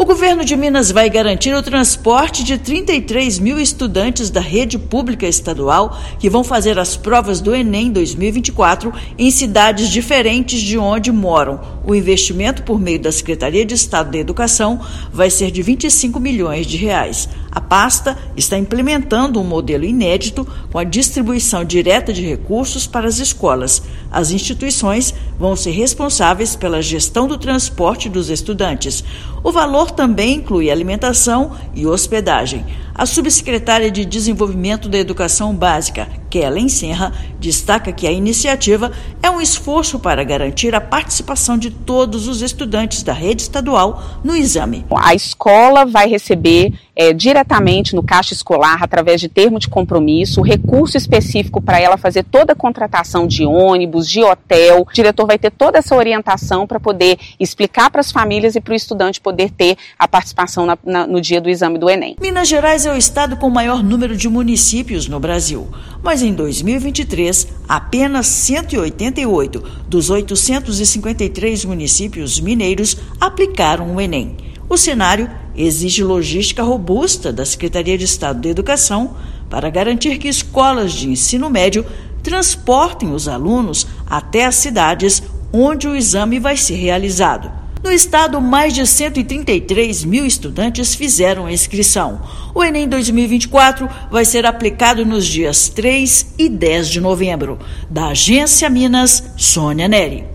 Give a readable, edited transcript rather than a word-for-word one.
governo de Minas vai garantir o transporte de 33 mil estudantes da rede pública estadual que vão fazer as provas do Enem 2024 em cidades diferentes de onde moram. O investimento por meio da Secretaria de Estado da Educação vai ser de 25 milhões de reais. A pasta está implementando um modelo inédito com a distribuição direta de recursos para as escolas. As instituições vão ser responsáveis pela gestão do transporte dos estudantes. O valor também inclui alimentação e hospedagem. A subsecretária de Desenvolvimento da Educação Básica, Kellen Senra, destaca que a iniciativa é um esforço para garantir a participação de todos os estudantes da rede estadual no exame. A escola vai receber diretamente no caixa escolar, através de termo de compromisso, recurso específico para ela fazer toda a contratação de ônibus, de hotel. O diretor vai ter toda essa orientação para poder explicar para as famílias e para o estudante poder ter a participação no dia do exame do Enem. Minas Gerais é o estado com o maior número de municípios no Brasil, mas em 2023, apenas 188 dos 853 municípios mineiros aplicaram o Enem. O cenário exige logística robusta da Secretaria de Estado da Educação para garantir que escolas de ensino médio transportem os alunos até as cidades onde o exame vai ser realizado. No estado, mais de 133 mil estudantes fizeram a inscrição. O Enem 2024 vai ser aplicado nos dias 3 e 10 de novembro. Da Agência Minas, Sônia Neri.